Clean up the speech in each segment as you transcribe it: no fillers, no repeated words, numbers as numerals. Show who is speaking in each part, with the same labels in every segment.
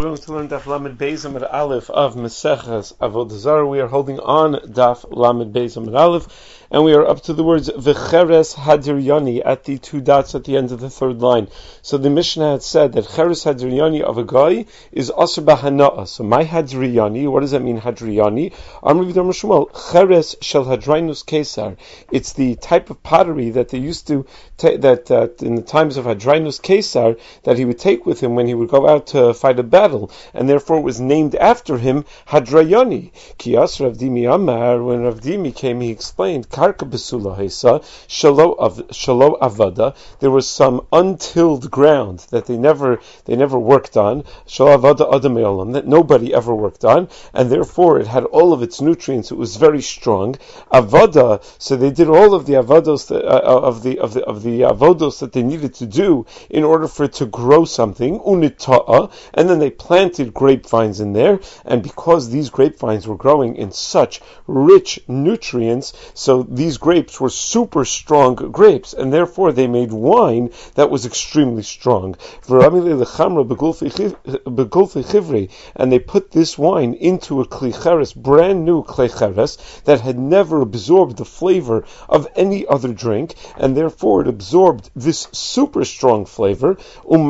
Speaker 1: we're going to learn Daf Lamed Beis Amud Aleph of Maseches Avodah Zarah. We are holding on Daf Lamed Beis Amud Aleph, and we are up to the words V'cheres Hadiryani at the two dots at the end of the third line. So the Mishnah had said that Cheres Hadiryani of a guy is Asur B'Hana'ah. So my Hadiryani, what does that mean, Hadiryani? Amr V'dam Shmuel, Cheres Shel Hadrinus Kesar. It's the type of pottery that they used to, that in the times of Hadrinus Kesar, that he would take with him when he would go out to fight a battle, and therefore it was named after him Hadrayani. Kiyas Rav Dimi Amar, when Rav Dimi came, he explained, Karka Besula Hesa, Shalo Avada, there was some untilled ground that they never worked on, Shalo Avada Adameolam, that nobody ever worked on, and therefore it had all of its nutrients, it was very strong. Avada, so they did all of the avados of the avodos that they needed to do in order for it to grow something, unita'a, and then they planted grapevines in there, and because these grapevines were growing in such rich nutrients, so these grapes were super strong grapes, and therefore they made wine that was extremely strong. And they put this wine into a klicheres, brand new klicheres, that had never absorbed the flavor of any other drink, and therefore it absorbed this super strong flavor. And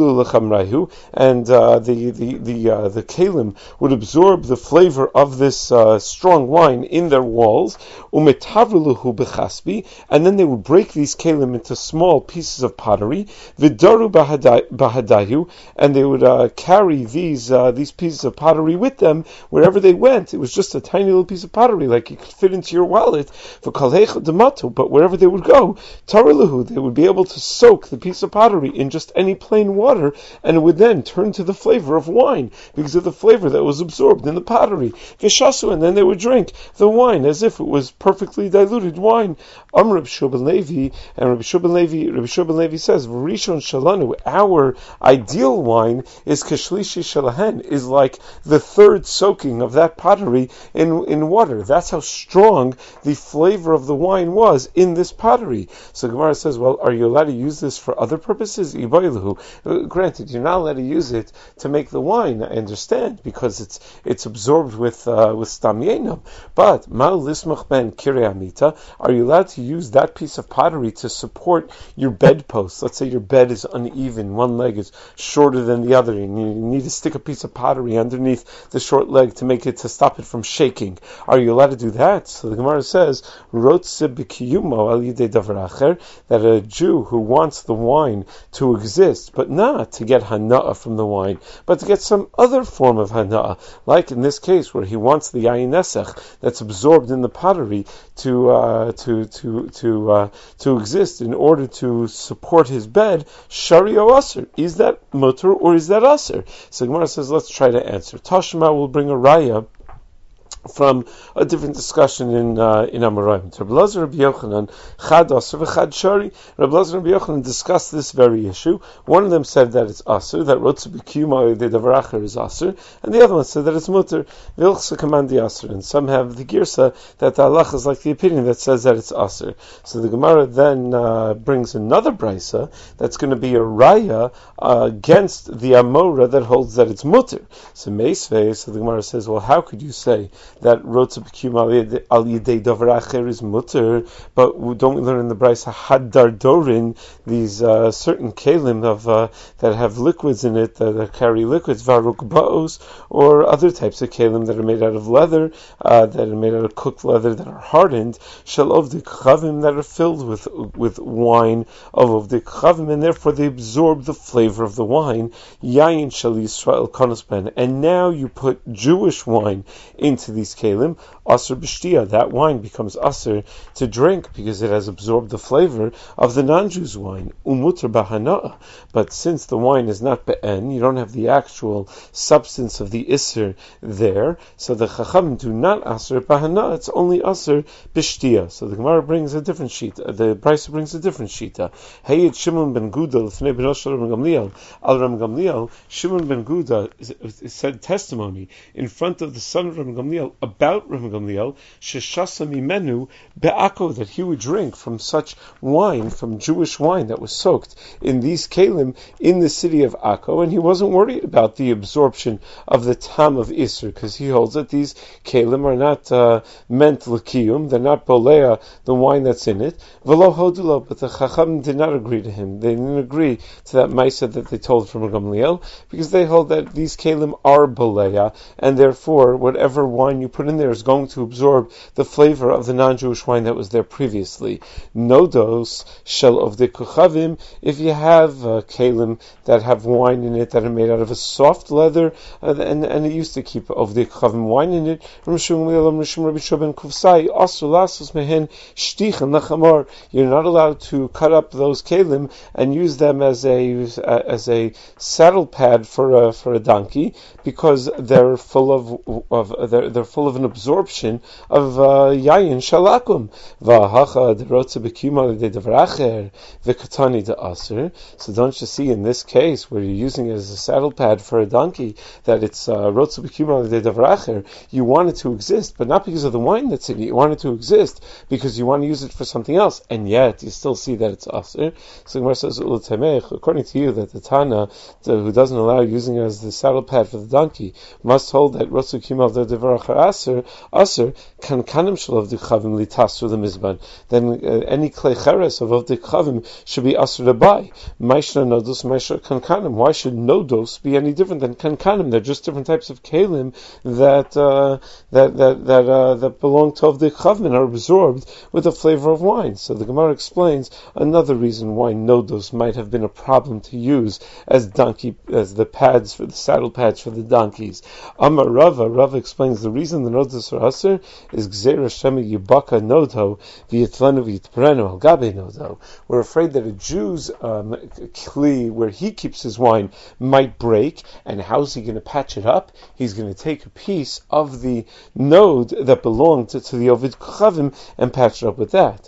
Speaker 1: the kalim would absorb the flavor of this strong wine in their walls. And then they would break these kalim into small pieces of pottery. Vidaru bahadayu, and they would carry these pieces of pottery with them wherever they went. It was just a tiny little piece of pottery, like you could fit into your wallet. But wherever they would go, taralahu, they would be able to soak the piece of pottery in just any plain water, and it would then turn to the flavor of wine because of the flavor that was absorbed in the pottery. Vishasu, and then they would drink the wine as if it was perfectly diluted wine. Reb Shubin Levi, and Reb Shubin Levi says, Rishon Shalanu, our ideal wine is Kashlishi Shalahen, is like the third soaking of that pottery in water. That's how strong the flavor of the wine was in this pottery. So Gemara says, well, are you allowed to use this for other purposes? Granted, you're not allowed to use it to make the wine, I understand, because it's absorbed with stam yenam. But mal lismach ben kirei amita, are you allowed to use that piece of pottery to support your bedpost? Let's say your bed is uneven, one leg is shorter than the other, and you need to stick a piece of pottery underneath the short leg to stop it from shaking. Are you allowed to do that? So the Gemara says, that a Jew who wants the wine to exist, but not to get hana'ah from the wine, but to get some other form of hana'ah, like in this case where he wants the yayin nesach that's absorbed in the pottery to exist in order to support his bed, shari o aser. Is that mutter or is that aser? So Gemara says, let's try to answer. Tashma will bring a raya from a different discussion in Amoraim. Rabbi Elazar Rabbi Yochanan, Chad Aser v'Chad Shari. Rabbi Elazar Rabbi Yochanan discussed this very issue. One of them said that it's Aser, that Rotzu B'Kiyuma de Davaracher is Aser, and the other one said that it's Mutter, V'ilchsa Kamandi Aser. And some have the Girsa that the halach is like the opinion that says that it's Aser. So the Gemara then brings another brisa that's going to be a raya against the Amora that holds that it's Mutter. So Meisvei, so the Gemara says, well, how could you say that Rotza B'Kiyum al Yidei Davar Acher is mutter, but don't we learn in the Brisa Hadar Dorin, these certain kelim of that have liquids in it, that carry liquids, Varuk Ba'os, or other types of kelim that are made out of leather, that are made out of cooked leather, that are hardened, Shalov the Chavim, that are filled with wine of the Chavim, and therefore they absorb the flavor of the wine, Yayin Shal Yisrael Konos Ben, and now you put Jewish wine into these kelim, aser b'shtia, that wine becomes aser to drink because it has absorbed the flavor of the non-Jew's wine. Umuter b'hana'ah, but since the wine is not be'en, you don't have the actual substance of the iser there, so the chacham do not aser b'hana'ah, it's only aser b'shtia. So the Gemara brings a different shita, the Brisa brings a different shita. Heyed Shimon ben Guda l'fnei b'rosh Ram Gamliel, al Ram Gamliel, Shimon ben Guda said testimony in front of the son of Ram Gamliel, about Rabbi Gamliel, sheshasa mimenu be'ako, that he would drink from such wine, from Jewish wine that was soaked in these kelim in the city of Akko, and he wasn't worried about the absorption of the tam of Isser, because he holds that these kelim are not meant l'kiyum, they're not bolea, the wine that's in it. V'lo hodulo, but the Chacham did not agree to him. They didn't agree to that Maisa that they told from Gamliel, because they hold that these kelim are bolea, and therefore whatever wine you put in there is going to absorb the flavor of the non-Jewish wine that was there previously. Nodos shel of the kuchavim, if you have kelim that have wine in it that are made out of a soft leather, and it used to keep of the kuchavim wine in it, you're not allowed to cut up those kelim and use them as a saddle pad for a donkey, because they're full of an absorption of yayin shalakum. So don't you see in this case where you're using it as a saddle pad for a donkey that it's rotza b'kima de davracher? You want it to exist, but not because of the wine that's in it. You want it to exist because you want to use it for something else, and yet you still see that it's aser. So Gemara says, according to you, that the Tana who doesn't allow using it as the saddle pad for the donkey must hold that rotza b'kima de davracher aser kan kanim shalov de chavim litasru the mizban. Then any klei cheres of the chavim should be aser to buy. Maishna nodos, maishna kankanim. Why should nodos be any different than kankanim? They're just different types of kelim that belong to the chavim and are absorbed with the flavor of wine. So the Gemara explains another reason why nodos might have been a problem to use as the pads for the saddle pads for the donkeys. Amar Rava explains the reason the nodos are aser is gzeira shemi yibaka nodo v'yitlenu v'yitprenu al gabe nodo. We're afraid that a Jew's kli where he keeps his wine might break, and how's he going to patch it up? He's going to take a piece of the node that belonged to the Ovid Kochavim and patch it up with that.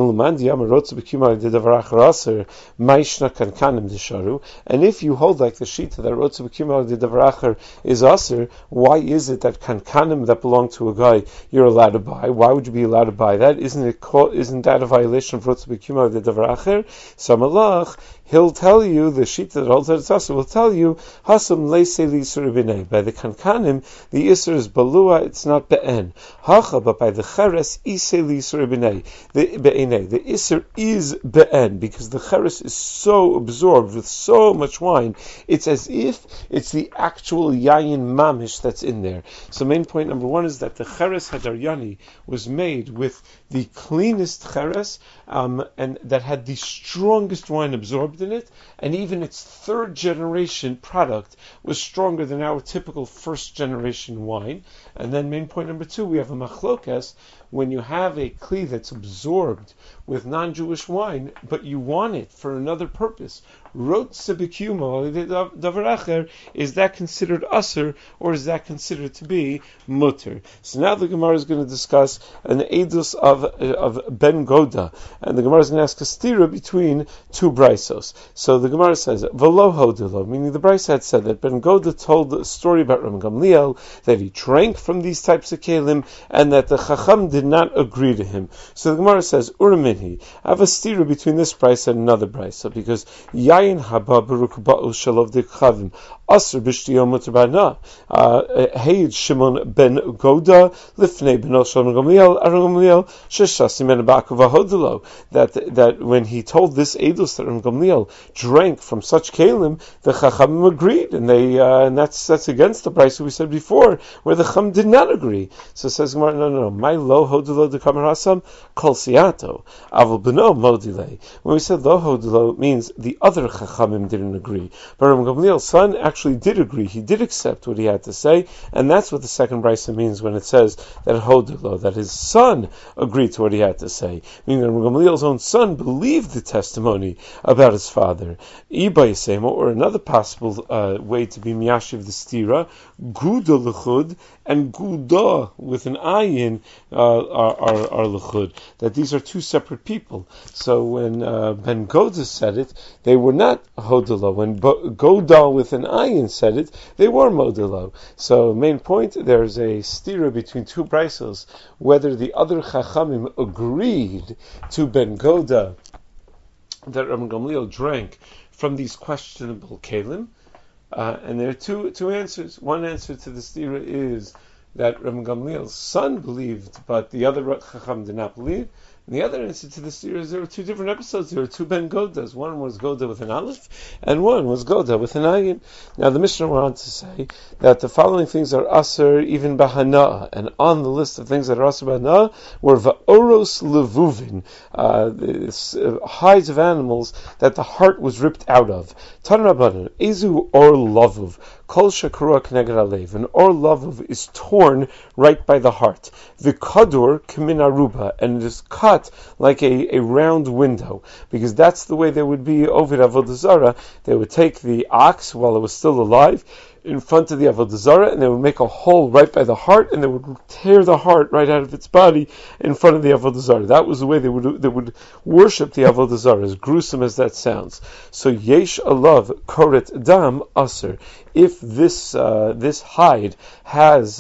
Speaker 1: And if you hold like the Shita that Rotza B'Kimar de Davaracher is aser, why is it that kankanim that belong to a guy you're allowed to buy? Why would you be allowed to buy that? Isn't that a violation of Rotza B'Kimar de Davaracher? Samalach, he'll tell you, the sheet that holds that it's aser will tell you, Hasam leise l'isur b'nei. By the kankanim, the isur is balua, it's not be'en. Hacha, but by the cheres, ise l'isur b'nei. The isur is be'en, because the cheres is so absorbed with so much wine, it's as if it's the actual yayin mamish that's in there. So main point number one is that the cheres hadaryani was made with the cleanest cheres, and that had the strongest wine absorbed in it, and even its third generation product was stronger than our typical first generation wine. And then main point number two, we have a machlokas, when you have a kli that's absorbed with non-Jewish wine, but you want it for another purpose. Rotze b'kiyumo davar acher, is that considered aser, or is that considered to be mutter? So now the Gemara is going to discuss an edus of Ben Goda, and the Gemara is going to ask a stira between two braisos. So the Gemara says, v'lo hodilo, meaning the brisa had said that Ben Goda told a story about Rabbi Gamliel, that he drank from these types of kelim, and that the Chacham did not agree to him. So the Gemara says, Uraminhi, I have a stira between this brisa and another brisa, because Yayin haba berukba'u shalov de chavim aser b'shtiyom mutabana Heid Shimon ben Goda lifnei beno Shlomo Gamliel Gamliel sheshasim en ba'akova hodelo, that when he told this edus that Gamliel drank from such kelim, the Chachamim agreed, and and that's against the brisa we said before, where the Chacham did not agree. So it says Gemara, no, my lo hodelo de kamar hasam kol siato avol beno modile. When we said lo hodelo, means the other Chachamim didn't agree, but Rabbi Gamliel's son actually did agree. He did accept what he had to say, and that's what the second brisa means when it says that hodelo, that his son agreed to what he had to say, meaning that Rabbi Gamliel's own son believed the testimony about his father. Or another possible way to be miyashiv the stira, guda l'chud and guda with an ayin are l'chud, that these are two separate people. So when Ben Goda said it, they were not hodelo. When Goda with an ayin ayin said it, they were modelo. So, main point, there's a stira between two brisos, whether the other chachamim agreed to Ben Goda that Rabban Gamliel drank from these questionable kelim, and there are two answers. One answer to the stira is that Rabban Gamliel's son believed, but the other chacham did not believe. And the other answer to the stira is there were two different episodes. There were two Ben Godas. One was Goda with an aleph, and one was Goda with an ayin. Now the Mishnah went on to say that the following things are aser even bahana, and on the list of things that are aser bahana were va'oros levuvin, hides of animals that the heart was ripped out of. Tan Rabbanan, ezu or lavuv, kol shakurah kneged alev. An or lavuv is torn right by the heart. The kadur kamin aruba, and it is cut like a round window, because that's the way they would be over Avodah Zarah. They would take the ox while it was still alive in front of the Avodah Zarah, and they would make a hole right by the heart, and they would tear the heart right out of its body in front of the Avodah Zarah. That was the way they would worship the Avodah Zarah, as gruesome as that sounds. So yesh alav koret dam aser. If this hide has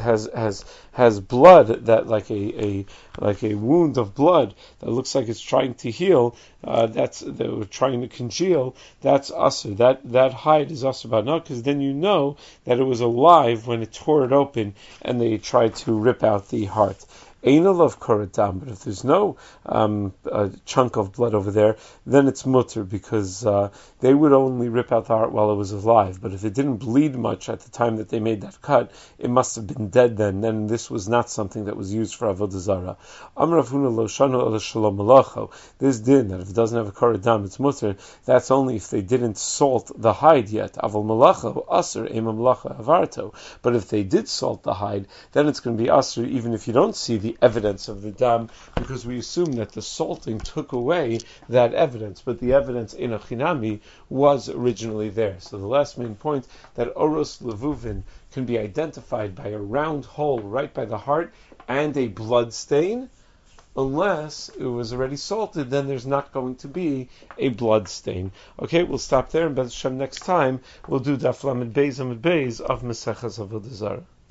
Speaker 1: blood, that like a wound of blood that looks like it's trying to heal, they were trying to congeal, that's aser. That hide is aser b'ana, because then you know that it was alive when it tore it open and they tried to rip out the heart. Einol of koretam, but if there's no chunk of blood over there, then it's mutter, because they would only rip out the heart while it was alive. But if it didn't bleed much at the time that they made that cut, it must have been dead then. Then this was not something that was used for avodah zarah. Amar Rav Huna lo shanu ela shalom malacho. This din that if it doesn't have a koretam, it's mutter. That's only if they didn't salt the hide yet. Aval malacho aser ema malacha avarto. But if they did salt the hide, then it's going to be aser even if you don't see the evidence of the dam, because we assume that the salting took away that evidence, but the evidence in a chinami was originally there. So the last main point, that oros levuvin can be identified by a round hole right by the heart and a blood stain. Unless it was already salted, then there's not going to be a blood stain. Okay, we'll stop there, and B'ez Hashem next time we'll do Daf Lamed Beis Amud Beis of Maseches Avodah Zarah.